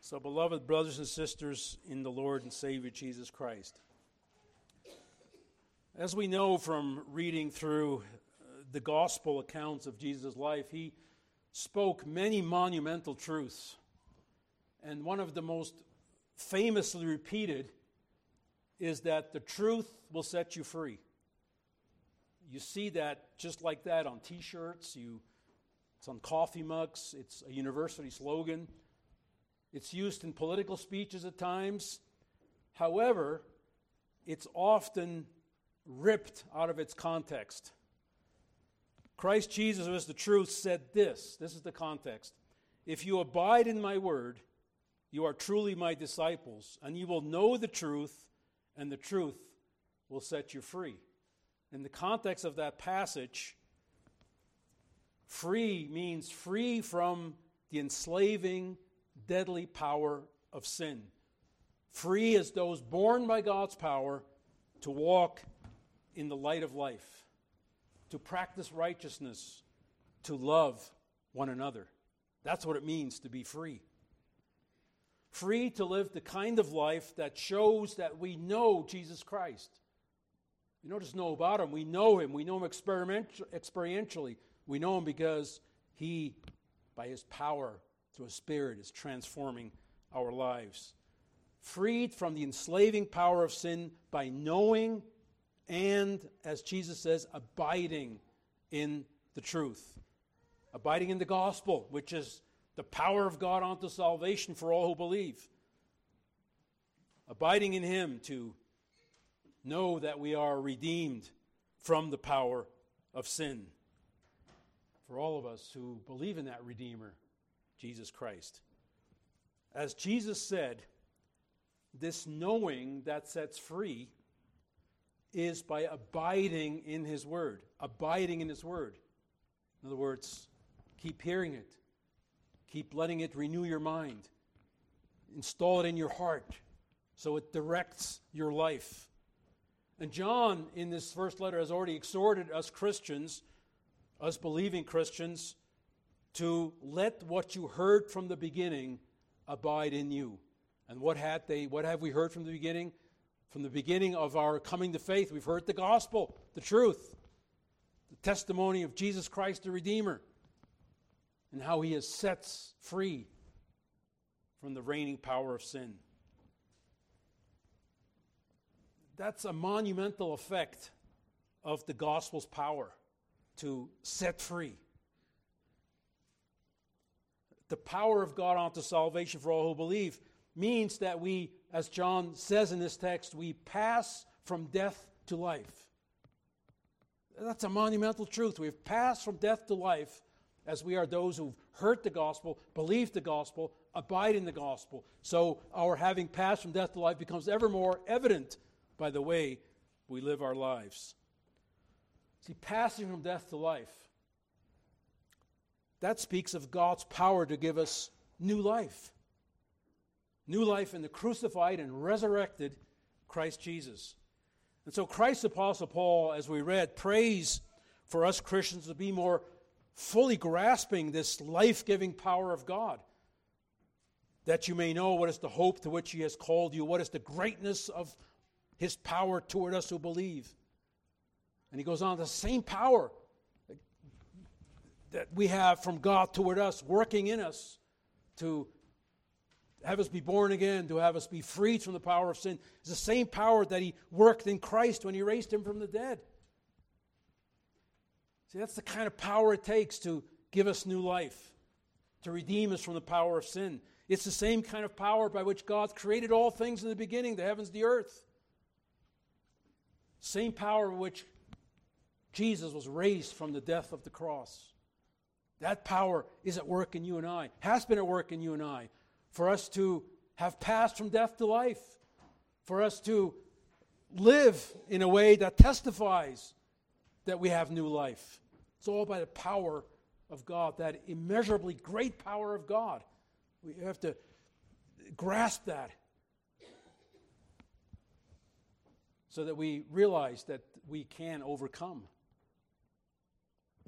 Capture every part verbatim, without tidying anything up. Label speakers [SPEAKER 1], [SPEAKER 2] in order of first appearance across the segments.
[SPEAKER 1] So, beloved brothers and sisters in the Lord and Savior Jesus Christ, as we know from reading through the gospel accounts of Jesus' life, he spoke many monumental truths. And one of the most famously repeated is that the truth will set you free. You see that just like that on T-shirts, you, it's on coffee mugs, it's a university slogan. It's used in political speeches at times. However, it's often ripped out of its context. Christ Jesus, who is the truth, said this. This is the context. If you abide in my word, you are truly my disciples, and you will know the truth, and the truth will set you free. In the context of that passage, free means free from the enslaving, deadly power of sin. Free as those born by God's power to walk in the light of life, to practice righteousness, to love one another. That's what it means to be free. Free to live the kind of life that shows that we know Jesus Christ. We don't just know about him, we know him. We know him experiment, experientially. We know him because he, by his power, through his Spirit, is transforming our lives. Freed from the enslaving power of sin by knowing and, as Jesus says, abiding in the truth. Abiding in the gospel, which is the power of God unto salvation for all who believe. Abiding in him to know that we are redeemed from the power of sin. For all of us who believe in that Redeemer, Jesus Christ. As Jesus said, this knowing that sets free is by abiding in his word. Abiding in his word. In other words, keep hearing it. Keep letting it renew your mind. Install it in your heart so it directs your life. And John, in this first letter, has already exhorted us Christians, us believing Christians, to let what you heard from the beginning abide in you. And what had they? What have we heard from the beginning? From the beginning of our coming to faith, we've heard the gospel, the truth, the testimony of Jesus Christ the Redeemer, and how he has set us free from the reigning power of sin. That's a monumental effect of the gospel's power to set free. The power of God unto salvation for all who believe means that we, as John says in this text, we pass from death to life. That's a monumental truth. We've passed from death to life as we are those who've heard the gospel, believed the gospel, abide in the gospel. So our having passed from death to life becomes ever more evident by the way we live our lives. See, passing from death to life, that speaks of God's power to give us new life. New life in the crucified and resurrected Christ Jesus. And so Christ's Apostle Paul, as we read, prays for us Christians to be more fully grasping this life-giving power of God, that you may know what is the hope to which he has called you, what is the greatness of his power toward us who believe. And he goes on, the same power that we have from God toward us, working in us to have us be born again, to have us be freed from the power of sin, is the same power that he worked in Christ when he raised him from the dead. See, that's the kind of power it takes to give us new life, to redeem us from the power of sin. It's the same kind of power by which God created all things in the beginning, the heavens, the earth. Same power by which Jesus was raised from the death of the cross. That power is at work in you and I, has been at work in you and I, for us to have passed from death to life, for us to live in a way that testifies that we have new life. It's all by the power of God, that immeasurably great power of God. We have to grasp that so that we realize that we can overcome.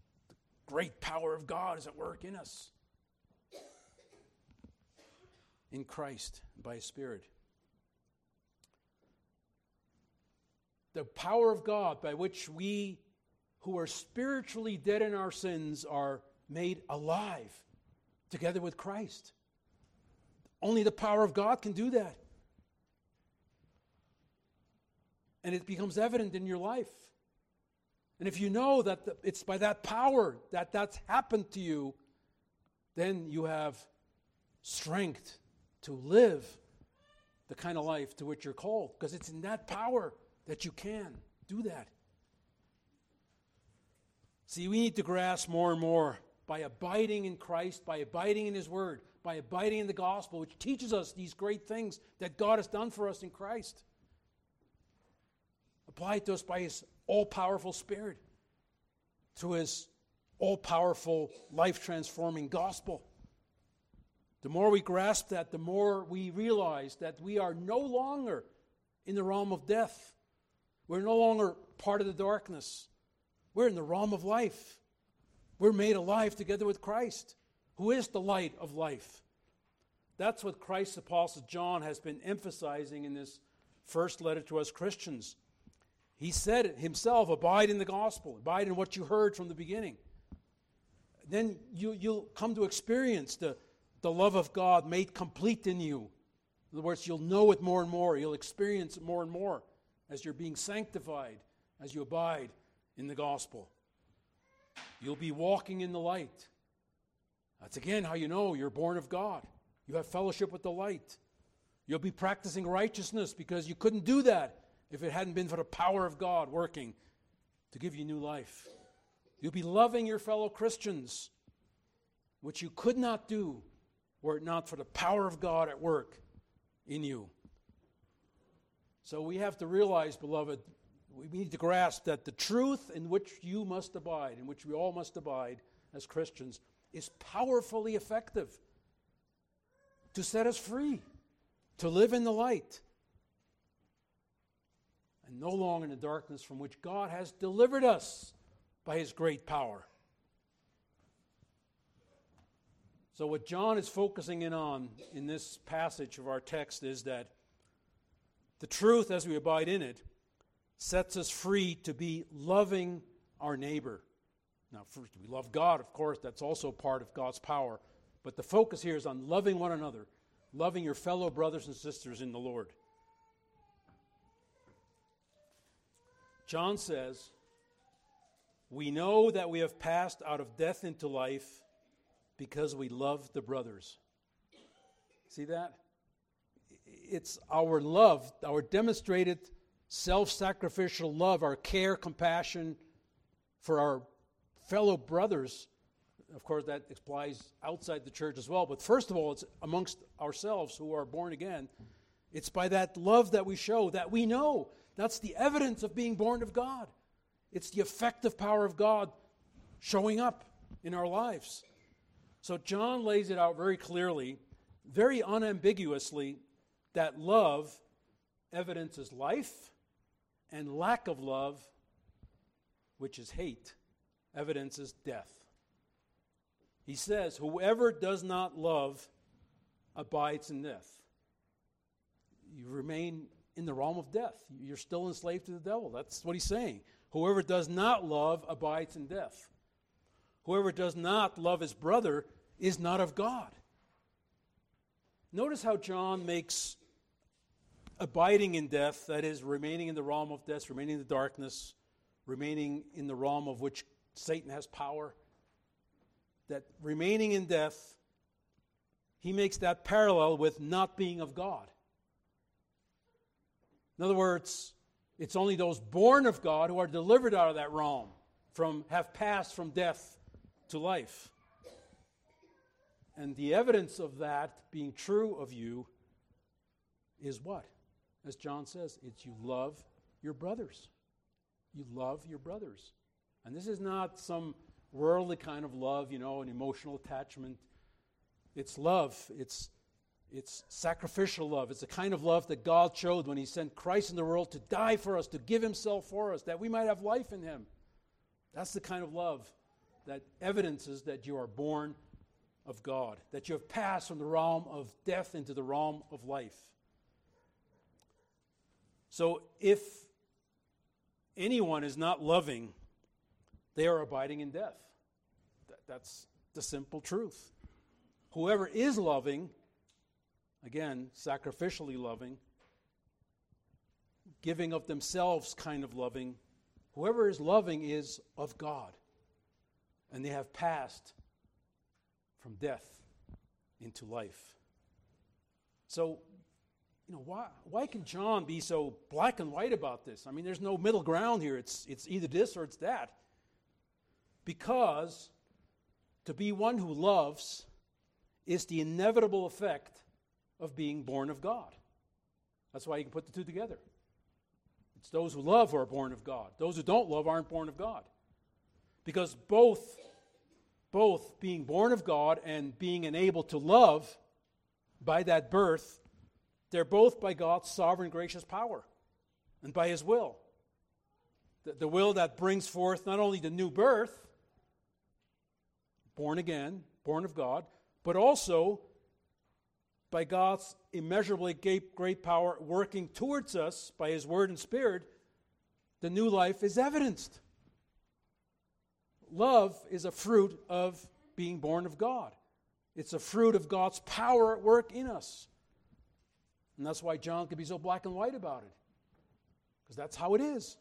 [SPEAKER 1] The great power of God is at work in us. in Christ by His Spirit. The power of God by which we who are spiritually dead in our sins are made alive together with Christ. Only the power of God can do that. And it becomes evident in your life. And if you know that the, it's by that power that that's happened to you, then you have strength to live the kind of life to which you're called, because it's in that power that you can do that. See, we need to grasp more and more by abiding in Christ, by abiding in His Word, by abiding in the gospel, which teaches us these great things that God has done for us in Christ. Applied to us by His all-powerful Spirit, through His all-powerful, life-transforming gospel. The more we grasp that, the more we realize that we are no longer in the realm of death. We're no longer part of the darkness. We're in the realm of life. We're made alive together with Christ, who is the light of life. That's what Christ's apostle John has been emphasizing in this first letter to us Christians. He said it himself, abide in the gospel, abide in what you heard from the beginning. Then you, you'll come to experience the, the love of God made complete in you. In other words, you'll know it more and more. You'll experience it more and more as you're being sanctified, as you abide in the gospel. You'll be walking in the light. That's again how you know you're born of God. You have fellowship with the light. You'll be practicing righteousness because you couldn't do that if it hadn't been for the power of God working to give you new life. You'll be loving your fellow Christians, which you could not do were it not for the power of God at work in you. So we have to realize, beloved, we need to grasp that the truth in which you must abide, in which we all must abide as Christians, is powerfully effective to set us free, to live in the light, and no longer in the darkness from which God has delivered us by His great power. So what John is focusing in on in this passage of our text is that the truth, as we abide in it, sets us free to be loving our neighbor. Now, first, we love God, of course. That's also part of God's power. But the focus here is on loving one another, loving your fellow brothers and sisters in the Lord. John says, we know that we have passed out of death into life because we love the brothers. See that? It's our love, our demonstrated self-sacrificial love, our care, compassion for our fellow brothers. Of course, that applies outside the church as well. But first of all, it's amongst ourselves who are born again. It's by that love that we show that we know. That's the evidence of being born of God. It's the effective power of God showing up in our lives. So John lays it out very clearly, very unambiguously, that love evidences life, and lack of love, which is hate, evidences death. He says, whoever does not love abides in death. You remain in the realm of death. You're still enslaved to the devil. That's what he's saying. Whoever does not love abides in death. Whoever does not love his brother is not of God. Notice how John makes abiding in death, that is, remaining in the realm of death, remaining in the darkness, remaining in the realm of which Satan has power, that remaining in death, he makes that parallel with not being of God. In other words, it's only those born of God who are delivered out of that realm, from have passed from death to life. And the evidence of that being true of you is what? As John says, it's you love your brothers. You love your brothers. And this is not some worldly kind of love, you know, an emotional attachment. It's love. It's It's sacrificial love. It's the kind of love that God showed when He sent Christ in the world to die for us, to give Himself for us, that we might have life in Him. That's the kind of love that evidences that you are born of God, that you have passed from the realm of death into the realm of life. So if anyone is not loving, they are abiding in death. That, that's the simple truth. Whoever is loving, again, sacrificially loving, giving of themselves kind of loving, whoever is loving is of God. And they have passed from death into life. So, you know, why why can John be so black and white about this? I mean, there's no middle ground here. It's it's either this or it's that. Because to be one who loves is the inevitable effect of being born of God. That's why you can put the two together. It's those who love who are born of God. Those who don't love aren't born of God. Because both, both being born of God and being enabled to love by that birth, they're both by God's sovereign gracious power and by His will. The, the will that brings forth not only the new birth, born again, born of God, but also by God's immeasurably great power working towards us by His Word and Spirit, the new life is evidenced. Love is a fruit of being born of God. It's a fruit of God's power at work in us. And that's why John can be so black and white about it. Because that's how it is.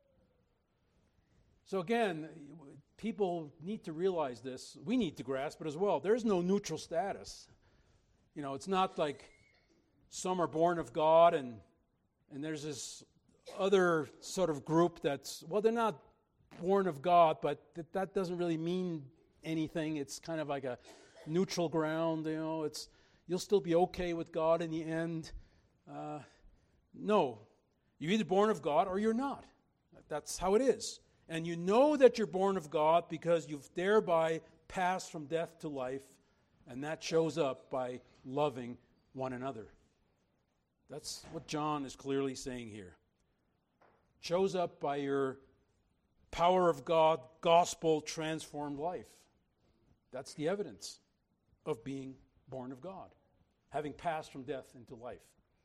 [SPEAKER 1] So again, people need to realize this. We need to grasp it as well. There's no neutral status. You know, it's not like some are born of God and and there's this other sort of group that's, well, they're not born of God, but th- that doesn't really mean anything. It's kind of like a neutral ground, you know. It's you'll still be okay with God in the end. Uh, no, you're either born of God or you're not. That's how it is. And you know that you're born of God because you've thereby passed from death to life, and that shows up by loving one another. That's what John is clearly saying here. Shows up by your power of God, gospel transformed life. That's the evidence of being born of God, having passed from death into life.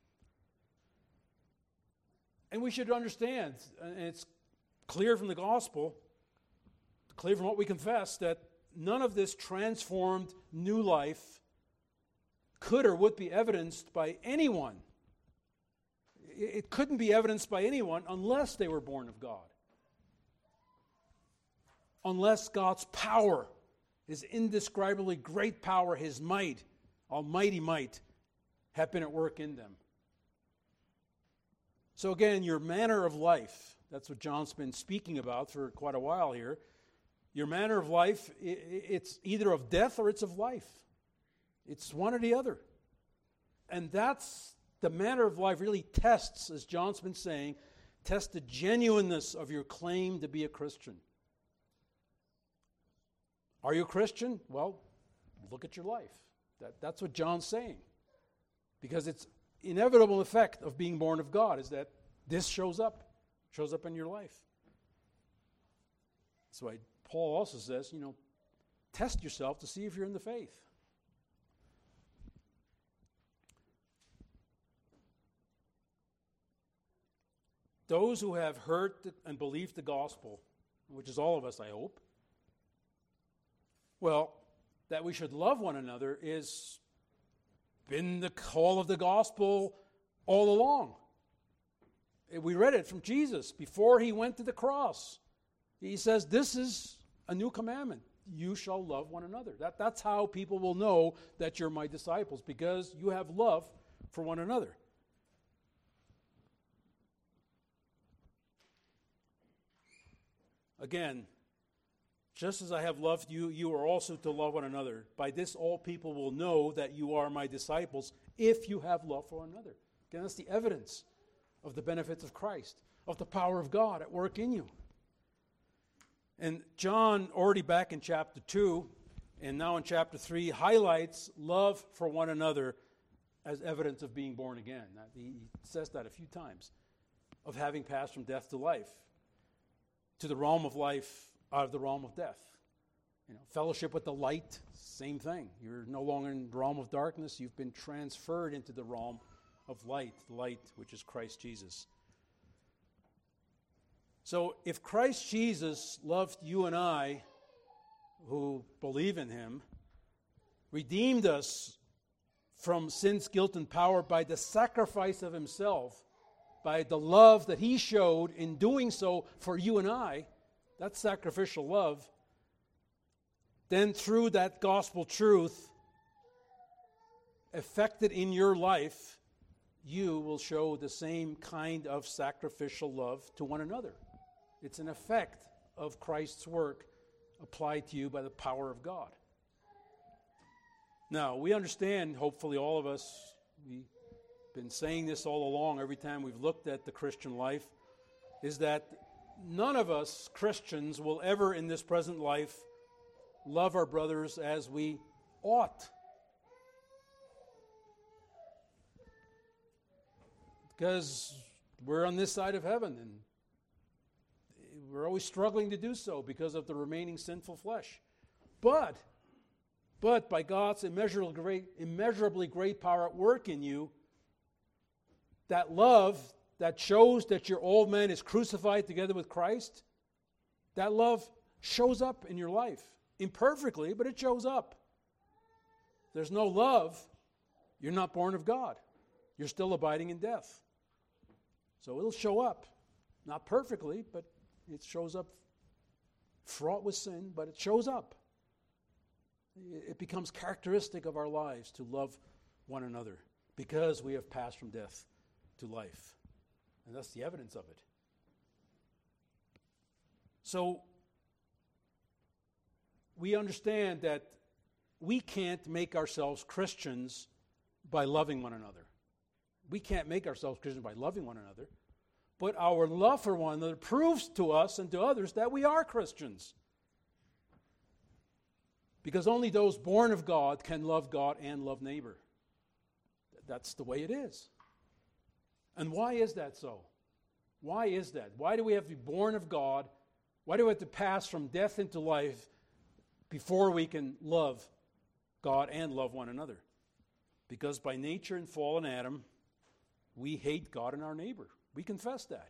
[SPEAKER 1] And we should understand, and it's clear from the gospel, clear from what we confess, that none of this transformed new life could or would be evidenced by anyone. It couldn't be evidenced by anyone unless they were born of God. Unless God's power, His indescribably great power, His might, almighty might, have been at work in them. So again, your manner of life, that's what John's been speaking about for quite a while here. Your manner of life, it's either of death or it's of life. It's one or the other. And that's the manner of life really tests, as John's been saying, tests the genuineness of your claim to be a Christian. Are you a Christian? Well, look at your life. That, that's what John's saying. Because it's inevitable effect of being born of God is that this shows up, shows up in your life. That's why Paul also says, you know, test yourself to see if you're in the faith. Those who have heard and believed the gospel, which is all of us, I hope, well, that we should love one another is been the call of the gospel all along. We read it from Jesus before He went to the cross. He says, this is a new commandment. You shall love one another. That, that's how people will know that you're my disciples, because you have love for one another. Again, just as I have loved you, you are also to love one another. By this all people will know that you are my disciples, if you have love for one another. Again, that's the evidence of the benefits of Christ, of the power of God at work in you. And John, already back in chapter two, and now in chapter three, highlights love for one another as evidence of being born again. He says that a few times, of having passed from death to life, to the realm of life out of the realm of death. You know, fellowship with the light, same thing. You're no longer in the realm of darkness. You've been transferred into the realm of light, the light which is Christ Jesus. So if Christ Jesus loved you and I, who believe in him, redeemed us from sin's guilt and power by the sacrifice of himself, by the love that he showed in doing so for you and I, that sacrificial love, then through that gospel truth effected in your life, you will show the same kind of sacrificial love to one another. It's an effect of Christ's work applied to you by the power of God. Now, we understand, hopefully all of us, we've been saying this all along every time we've looked at the Christian life, is that none of us Christians will ever in this present life love our brothers as we ought. Because we're on this side of heaven, and we're always struggling to do so because of the remaining sinful flesh. But, but by God's immeasurably great, immeasurably great power at work in you, that love that shows that your old man is crucified together with Christ, that love shows up in your life. Imperfectly, but it shows up. If there's no love, you're not born of God. You're still abiding in death. So it'll show up. Not perfectly, but it shows up fraught with sin, but it shows up. It becomes characteristic of our lives to love one another because we have passed from death to life. And that's the evidence of it. So, we understand that we can't make ourselves Christians by loving one another. We can't make ourselves Christians by loving one another. But our love for one another proves to us and to others that we are Christians. Because only those born of God can love God and love neighbor. That's the way it is. And why is that so? Why is that? Why do we have to be born of God? Why do we have to pass from death into life before we can love God and love one another? Because by nature in fallen Adam, we hate God and our neighbor. We confess that.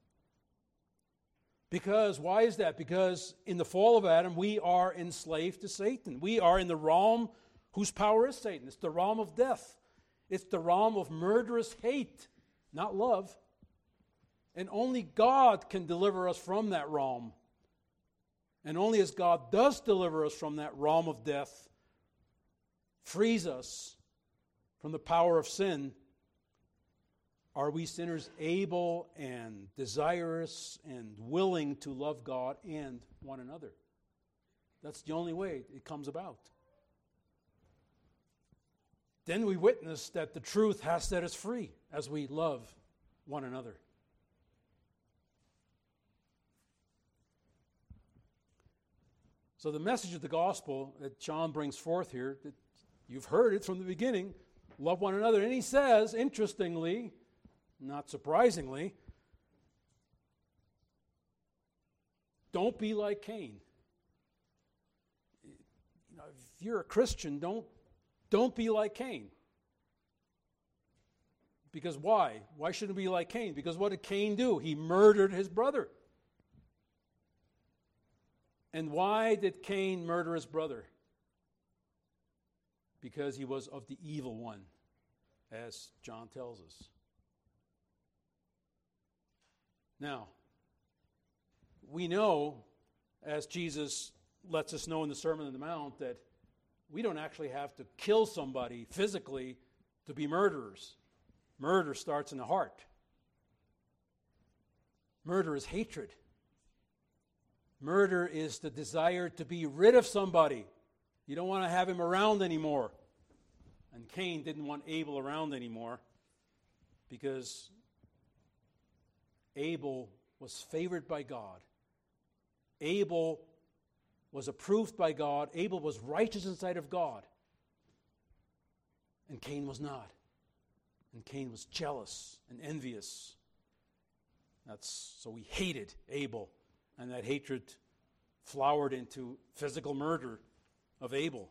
[SPEAKER 1] Because, why is that? Because in the fall of Adam, we are enslaved to Satan. We are in the realm whose power is Satan. It's the realm of death. It's the realm of murderous hate, not love. And only God can deliver us from that realm. And only as God does deliver us from that realm of death, frees us from the power of sin, are we sinners able and desirous and willing to love God and one another. That's the only way it comes about. Then we witness that the truth has set us free as we love one another. So the message of the gospel that John brings forth here, that you've heard it from the beginning, love one another. And he says, interestingly, not surprisingly, don't be like Cain. You know, if you're a Christian, don't, don't be like Cain. Because why? Why shouldn't we be like Cain? Because what did Cain do? He murdered his brother. And why did Cain murder his brother? Because he was of the evil one, as John tells us. Now, we know, as Jesus lets us know in the Sermon on the Mount, that we don't actually have to kill somebody physically to be murderers. Murder starts in the heart. Murder is hatred. Murder is the desire to be rid of somebody. You don't want to have him around anymore. And Cain didn't want Abel around anymore because Abel was favored by God. Abel was approved by God. Abel was righteous in the sight of God. And Cain was not. And Cain was jealous and envious. That's so he hated Abel. And that hatred flowered into physical murder of Abel.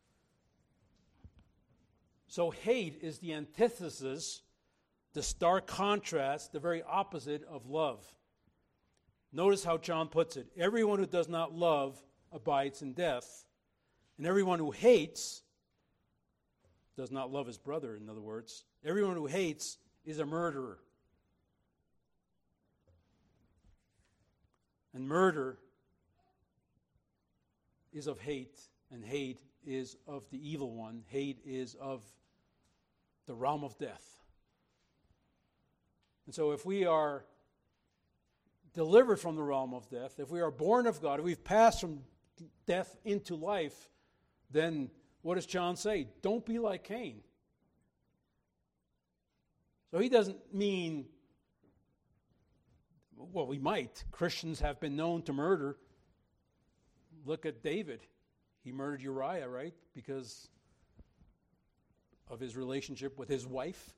[SPEAKER 1] So hate is the antithesis, the stark contrast, the very opposite of love. Notice how John puts it. Everyone who does not love abides in death, and everyone who hates does not love his brother, in other words. Everyone who hates is a murderer. And murder is of hate, and hate is of the evil one. Hate is of the realm of death. And so if we are delivered from the realm of death, if we are born of God, if we've passed from death into life, then what does John say? Don't be like Cain. So he doesn't mean, well, we might. Christians have been known to murder. Look at David. He murdered Uriah, right? Because of his relationship with his wife.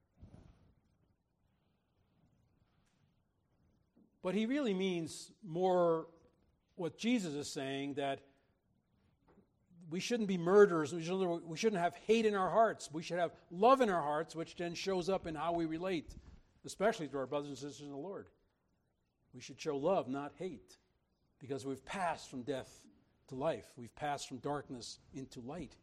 [SPEAKER 1] But he really means more what Jesus is saying, that we shouldn't be murderers. We shouldn't, we shouldn't have hate in our hearts. We should have love in our hearts, which then shows up in how we relate, especially to our brothers and sisters in the Lord. We should show love, not hate, because we've passed from death to life. We've passed from darkness into light.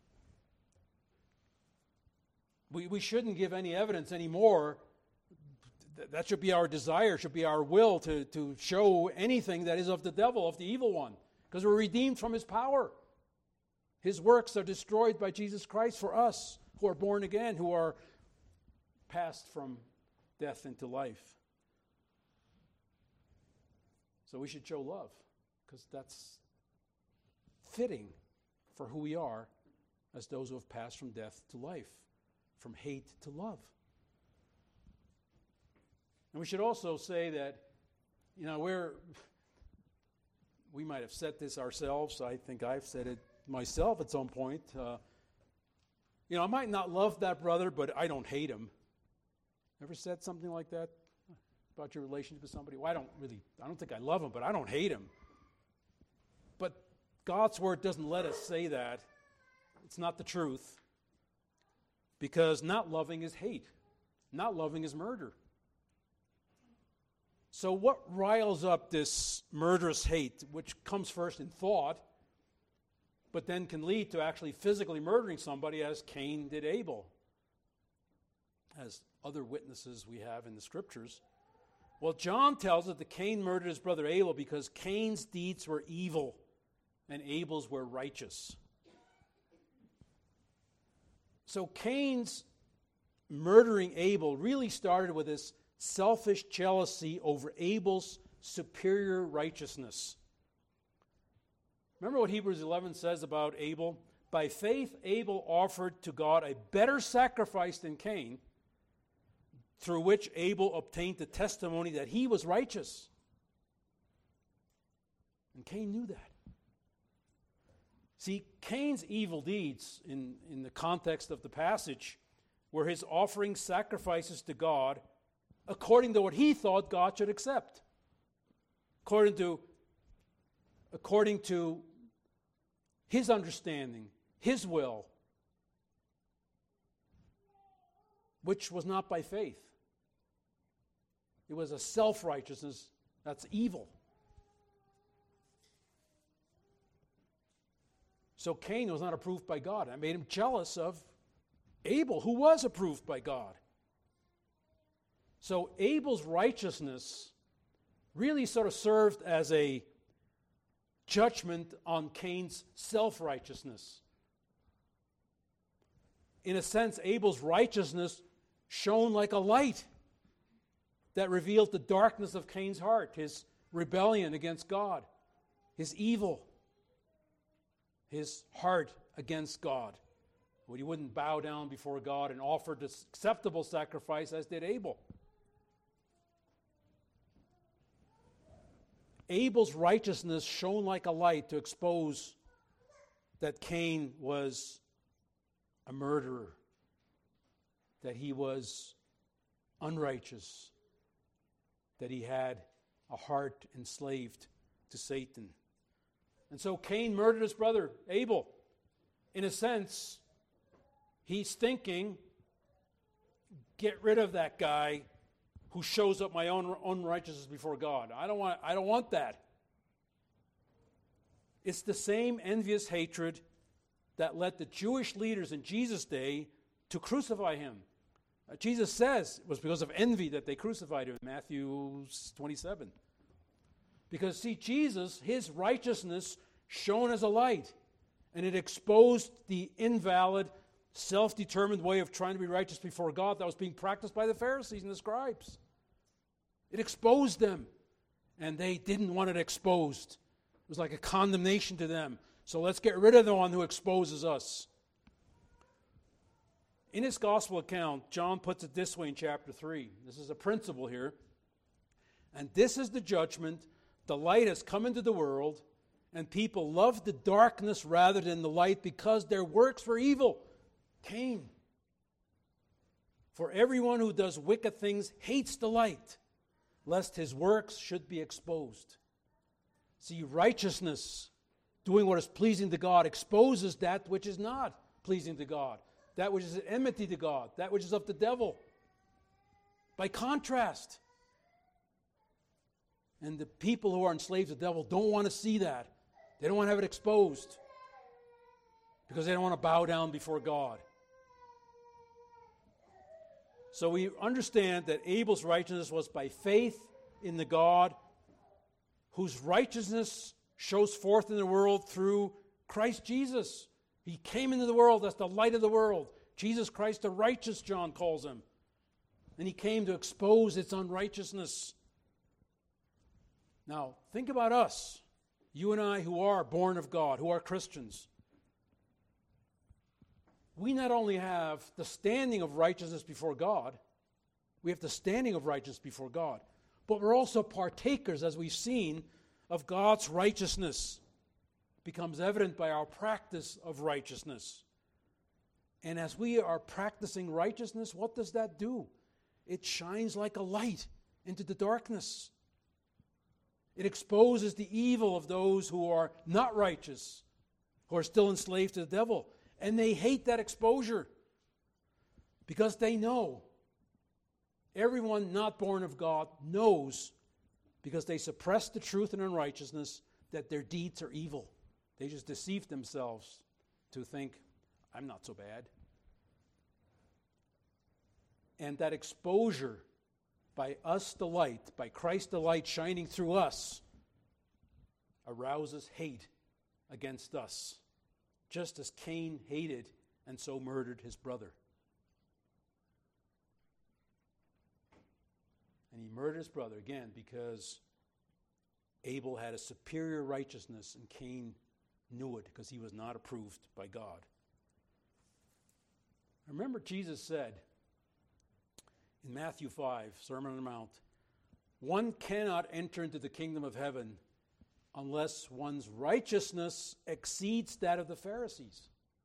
[SPEAKER 1] We, we shouldn't give any evidence anymore. That should be our desire, should be our will to, to show anything that is of the devil, of the evil one, because we're redeemed from his power. His works are destroyed by Jesus Christ for us who are born again, who are passed from death into life. So we should show love, because that's fitting for who we are as those who have passed from death to life, from hate to love. And we should also say that, you know, we're, we might have said this ourselves. I think I've said it myself at some point. Uh, you know, I might not love that brother, but I don't hate him. Ever said something like that about your relationship with somebody? Well, I don't really, I don't think I love him, but I don't hate him. But God's word doesn't let us say that. It's not the truth. Because not loving is hate. Not loving is murder. So what riles up this murderous hate, which comes first in thought, but then can lead to actually physically murdering somebody, as Cain did Abel, as other witnesses we have in the scriptures? Well, John tells us that Cain murdered his brother Abel because Cain's deeds were evil and Abel's were righteous. So Cain's murdering Abel really started with this selfish jealousy over Abel's superior righteousness. Remember what Hebrews eleven says about Abel? By faith, Abel offered to God a better sacrifice than Cain, through which Abel obtained the testimony that he was righteous. And Cain knew that. See, Cain's evil deeds, in, in the context of the passage, were his offering sacrifices to God according to what he thought God should accept. According to, according to his understanding, his will, which was not by faith. It was a self-righteousness that's evil. So Cain was not approved by God. That made him jealous of Abel, who was approved by God. So Abel's righteousness really sort of served as a judgment on Cain's self-righteousness. In a sense, Abel's righteousness shone like a light that revealed the darkness of Cain's heart, his rebellion against God, his evil, his heart against God. When he wouldn't bow down before God and offer this acceptable sacrifice as did Abel. Abel's righteousness shone like a light to expose that Cain was a murderer, that he was unrighteous, that he had a heart enslaved to Satan. And so Cain murdered his brother, Abel. In a sense, he's thinking, get rid of that guy who shows up my own unrighteousness before God. I don't want, I don't want that. It's the same envious hatred that led the Jewish leaders in Jesus' day to crucify him. Uh, Jesus says it was because of envy that they crucified him in Matthew twenty-seven. Because, see, Jesus, his righteousness shone as a light, and it exposed the invalid, self-determined way of trying to be righteous before God that was being practiced by the Pharisees and the scribes. It exposed them, and they didn't want it exposed. It was like a condemnation to them. So let's get rid of the one who exposes us. In his gospel account, John puts it this way in chapter three. This is a principle here. And this is the judgment. The light has come into the world, and people love the darkness rather than the light because their works were evil. Cain. For everyone who does wicked things hates the light, lest his works should be exposed. See, righteousness, doing what is pleasing to God, exposes that which is not pleasing to God, that which is an enmity to God, that which is of the devil. By contrast, and the people who are enslaved to the devil don't want to see that. They don't want to have it exposed because they don't want to bow down before God. So we understand that Abel's righteousness was by faith in the God whose righteousness shows forth in the world through Christ Jesus. He came into the world as the light of the world. Jesus Christ the righteous, John calls him. And he came to expose its unrighteousness. Now, think about us, you and I who are born of God, who are Christians. We not only have the standing of righteousness before God, we have the standing of righteousness before God, but we're also partakers, as we've seen, of God's righteousness. It becomes evident by our practice of righteousness. And as we are practicing righteousness, what does that do? It shines like a light into the darkness. It exposes the evil of those who are not righteous, who are still enslaved to the devil. And they hate that exposure because they know. Everyone not born of God knows, because they suppress the truth and unrighteousness, that their deeds are evil. They just deceive themselves to think, I'm not so bad. And that exposure by us the light, by Christ the light shining through us, arouses hate against us, just as Cain hated and so murdered his brother. And he murdered his brother, again, because Abel had a superior righteousness and Cain knew it because he was not approved by God. Remember, Jesus said in Matthew five, Sermon on the Mount, one cannot enter into the kingdom of heaven unless one's righteousness exceeds that of the Pharisees.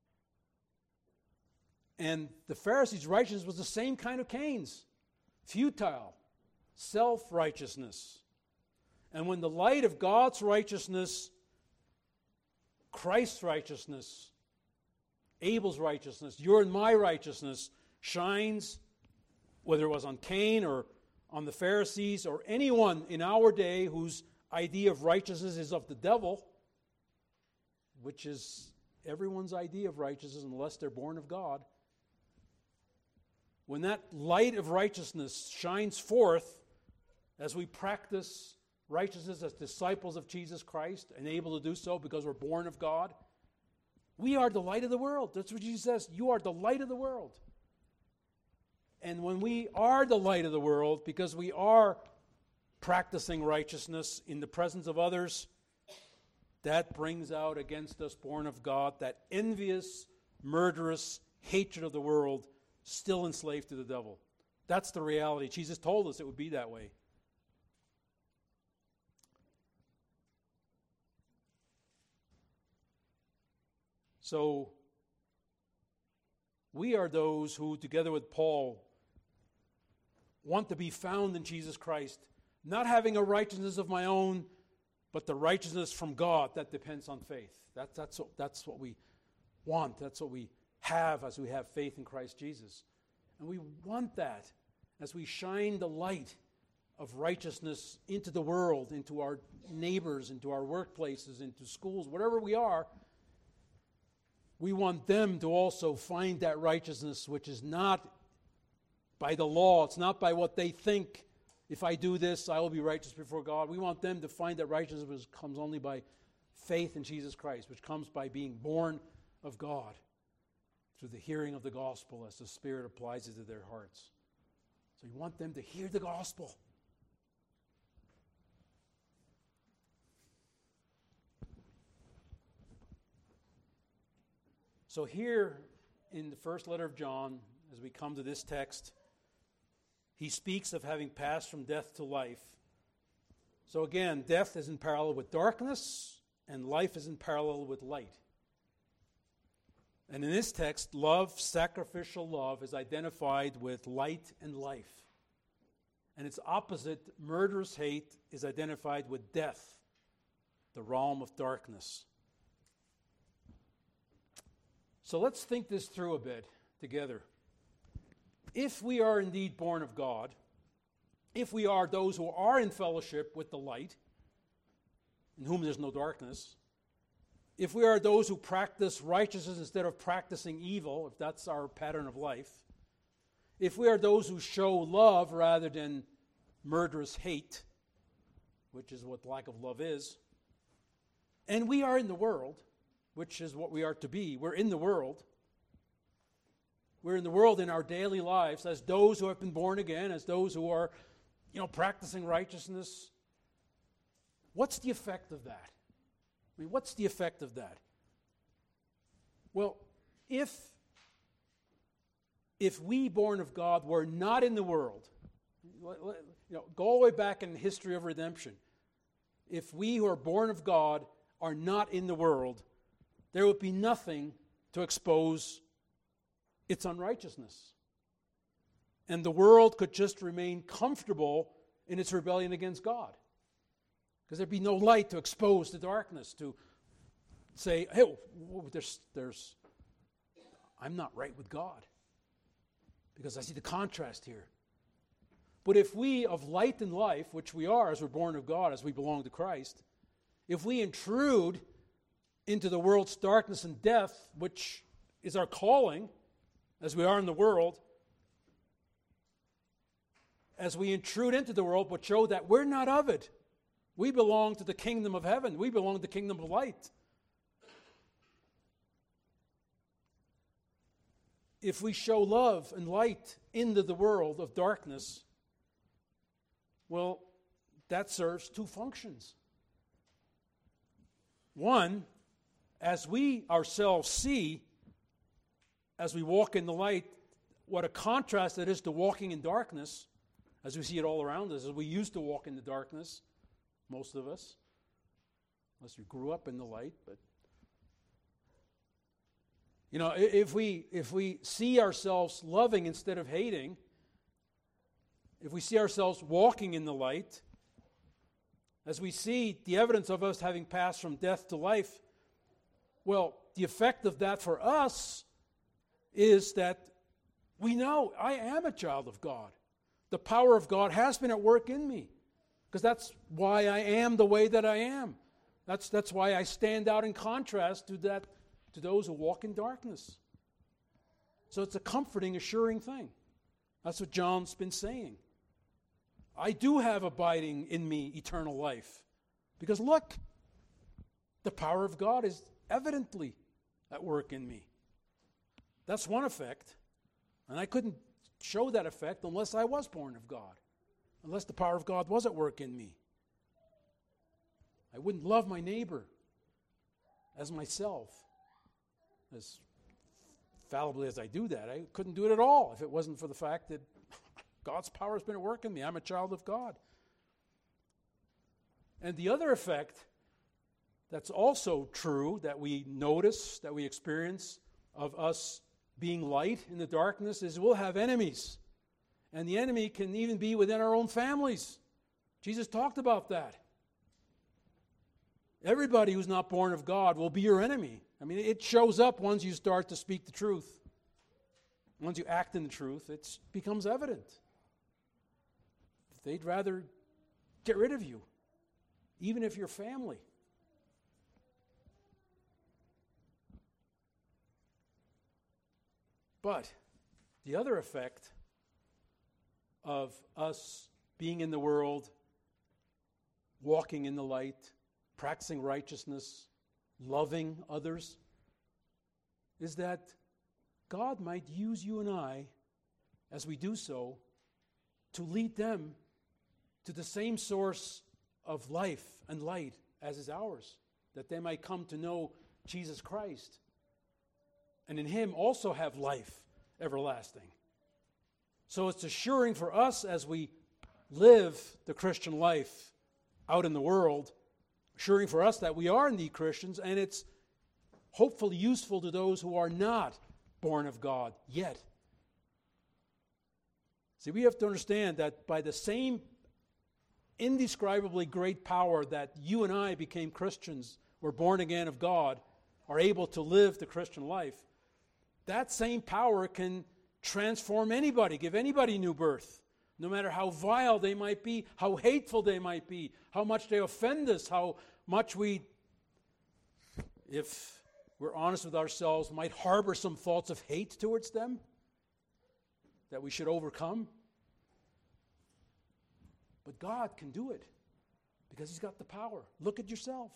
[SPEAKER 1] And the Pharisees' righteousness was the same kind of Cain's, futile, self-righteousness. And when the light of God's righteousness, Christ's righteousness, Abel's righteousness, your and my righteousness shines, whether it was on Cain or on the Pharisees or anyone in our day whose idea of righteousness is of the devil, which is everyone's idea of righteousness unless they're born of God. When that light of righteousness shines forth as we practice righteousness as disciples of Jesus Christ and able to do so because we're born of God, we are the light of the world. That's what Jesus says. You are the light of the world. And when we are the light of the world, because we are practicing righteousness in the presence of others, that brings out against us, born of God, that envious, murderous hatred of the world, still enslaved to the devil. That's the reality. Jesus told us it would be that way. So, we are those who, together with Paul, want to be found in Jesus Christ, not having a righteousness of my own, but the righteousness from God that depends on faith. That, that's, what, that's what we want. That's what we have as we have faith in Christ Jesus. And we want that as we shine the light of righteousness into the world, into our neighbors, into our workplaces, into schools, wherever we are. We want them to also find that righteousness which is not by the law. It's not by what they think. If I do this, I will be righteous before God. We want them to find that righteousness which comes only by faith in Jesus Christ, which comes by being born of God through the hearing of the gospel as the Spirit applies it to their hearts. So you want them to hear the gospel. So here in the first letter of John, as we come to this text, he speaks of having passed from death to life. So again, death is in parallel with darkness, and life is in parallel with light. And in this text, love, sacrificial love, is identified with light and life. And its opposite, murderous hate, is identified with death, the realm of darkness. So let's think this through a bit together. If we are indeed born of God, if we are those who are in fellowship with the light, in whom there's no darkness, if we are those who practice righteousness instead of practicing evil, if that's our pattern of life, if we are those who show love rather than murderous hate, which is what lack of love is, and we are in the world, which is what we are to be. We're in the world. We're in the world in our daily lives as those who have been born again, as those who are, you know, practicing righteousness. What's the effect of that? I mean, what's the effect of that? Well, if, if we born of God were not in the world, you know, go all the way back in the history of redemption. If we who are born of God are not in the world, there would be nothing to expose its unrighteousness. And the world could just remain comfortable in its rebellion against God. Because there'd be no light to expose the darkness, to say, hey, there's, there's, I'm not right with God. Because I see the contrast here. But if we of light and life, which we are as we're born of God, as we belong to Christ, if we intrude into the world's darkness and death, which is our calling, as we are in the world, as we intrude into the world, but show that we're not of it. We belong to the kingdom of heaven. We belong to the kingdom of light. If we show love and light into the world of darkness, well, that serves two functions. One, as we ourselves see, as we walk in the light, what a contrast it is to walking in darkness, as we see it all around us, as we used to walk in the darkness, most of us, unless we grew up in the light. But you know, if we if we see ourselves loving instead of hating, if we see ourselves walking in the light, as we see the evidence of us having passed from death to life, well, the effect of that for us is that we know I am a child of God. The power of God has been at work in me, because that's why I am the way that I am. That's, that's why I stand out in contrast to that, to those who walk in darkness. So it's a comforting, assuring thing. That's what John's been saying. I do have abiding in me eternal life, because look, the power of God is evidently at work in me. That's one effect. And I couldn't show that effect unless I was born of God, unless the power of God was at work in me. I wouldn't love my neighbor as myself, as fallibly as I do that. I couldn't do it at all if it wasn't for the fact that God's power has been at work in me. I'm a child of God. And the other effect that's also true, that we notice, that we experience of us being light in the darkness, is we'll have enemies. And the enemy can even be within our own families. Jesus talked about that. Everybody who's not born of God will be your enemy. I mean, it shows up once you start to speak the truth. Once you act in the truth, it becomes evident. They'd rather get rid of you, even if you're family. But the other effect of us being in the world, walking in the light, practicing righteousness, loving others, is that God might use you and I, as we do so, to lead them to the same source of life and light as is ours, that they might come to know Jesus Christ, and in Him also have life everlasting. So it's assuring for us as we live the Christian life out in the world, assuring for us that we are indeed Christians, and it's hopefully useful to those who are not born of God yet. See, we have to understand that by the same indescribably great power that you and I became Christians, were born again of God, are able to live the Christian life, that same power can transform anybody, give anybody new birth, no matter how vile they might be, how hateful they might be, how much they offend us, how much we, if we're honest with ourselves, might harbor some thoughts of hate towards them that we should overcome. But God can do it because He's got the power. Look at yourself.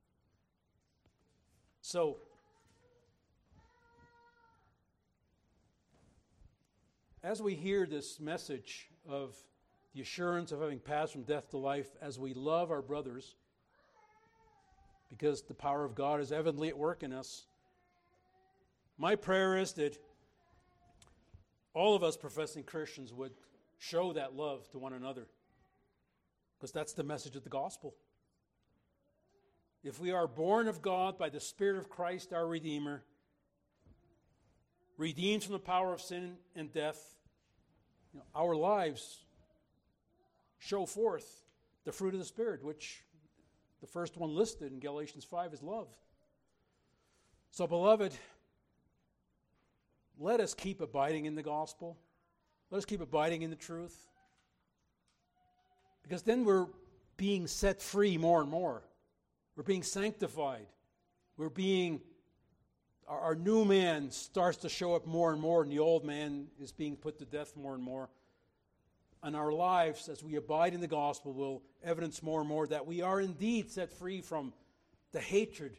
[SPEAKER 1] So, as we hear this message of the assurance of having passed from death to life, as we love our brothers, because the power of God is evidently at work in us, my prayer is that all of us professing Christians would show that love to one another, because that's the message of the gospel. If we are born of God by the Spirit of Christ, our Redeemer, redeemed from the power of sin and death, you know, our lives show forth the fruit of the Spirit, which the first one listed in Galatians five is love. So, beloved, let us keep abiding in the gospel. Let us keep abiding in the truth. Because then we're being set free more and more. We're being sanctified. We're being, our, our new man starts to show up more and more, and the old man is being put to death more and more. And our lives, as we abide in the gospel, will evidence more and more that we are indeed set free from the hatred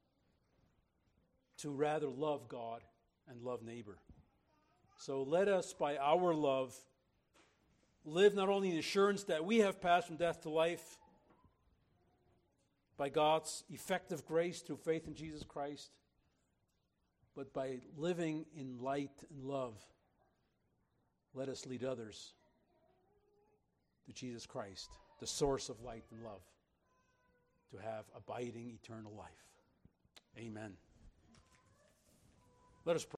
[SPEAKER 1] to rather love God and love neighbor. So let us, by our love, live not only in the assurance that we have passed from death to life by God's effective grace through faith in Jesus Christ, but by living in light and love, let us lead others to Jesus Christ, the source of light and love, to have abiding eternal life. Amen. Let us pray.